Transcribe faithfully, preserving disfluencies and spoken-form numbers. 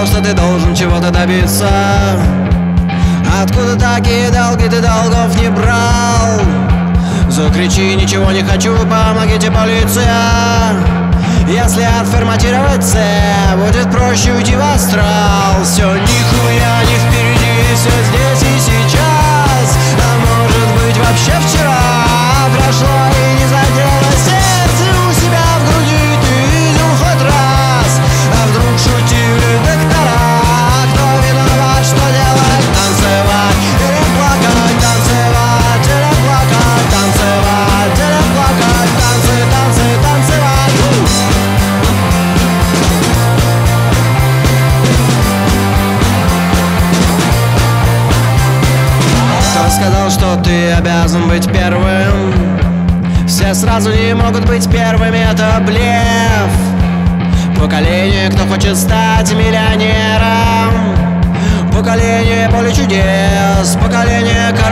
просто ты должен чего-то добиться. Откуда такие долги, ты долгов не брал? Закричи: ничего не хочу, помогите, полиция. Если отформатировать C, будет проще уйти в астрал. Все нихуя не впереди, все здесь и сейчас. А может быть вообще вчера прошло и не задело сердце у себя в груди. Ты видел хоть раз, а вдруг шутили доктора? Кто виноват, что делать? Танцевать или плакать? Танцевать или плакать? Танцевать или плакать? Танцы, танцы, танцевать. Кто сказал, что ты обязан быть первым? Все сразу не могут быть первыми, это блеф. Поколение, кто хочет стать миллионером. Поколение поле чудес. Поколение,